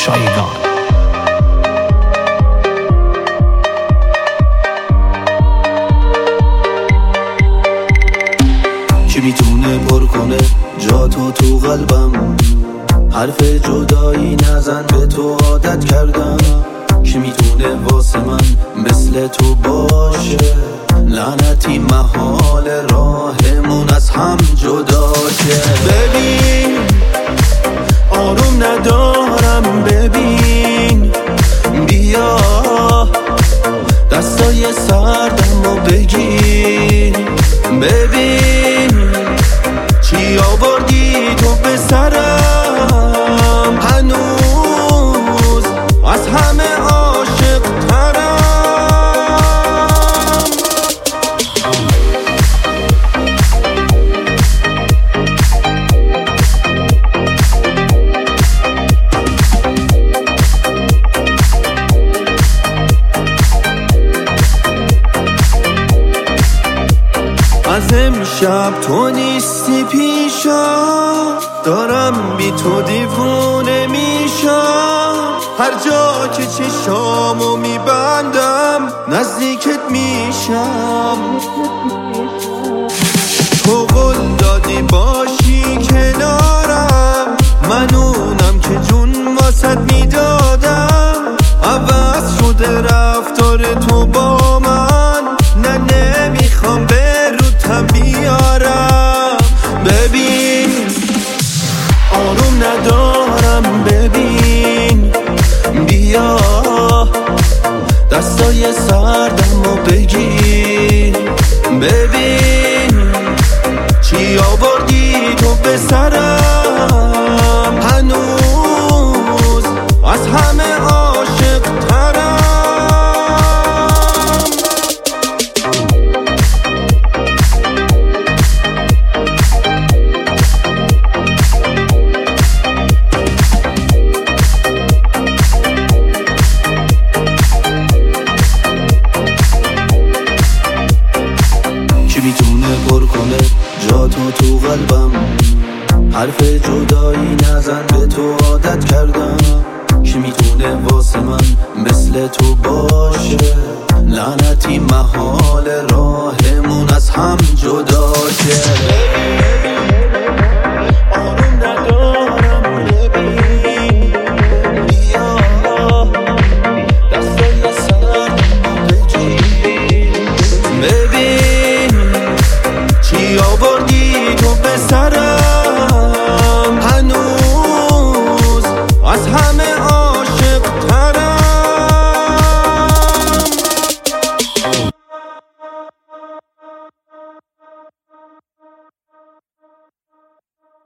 شایگان. کی میتونه پر کنه جا تو قلبم؟ حرف جدایی نزن، به تو عادت کردم. کی میتونه واسه من مثل تو باشه؟ لعنتی محال راهمون از هم جدا شه. ببین آروم ندارم، ببین بیا دستای سردم و بگیر. ببین چی آوردی تو به سرم، هنوز از همه عاشق ترم. از امشب تو نیستی پیشم، دارم بی تو دیوونه میشم. هر جا که چشامو میبندم نزدیکت میشم. تو قول دادی باشی کنارم، من اونم که جون واسد میدادم. عوض شده رفتار تو با من، نه نمیخوام بیارم. ببین آروم ندارم، ببین بیا دستای سردم و بگیر. ببین چی آوردی تو به سرم، هنوز از همه عاشق ترم. میتونه پر کنه جا تو قلبم؟ حرف جدایی نزن، به تو عادت کردم. کی میتونه واسه من مثل تو باشه؟ لعنتی محال راهمون از هم جدا شه.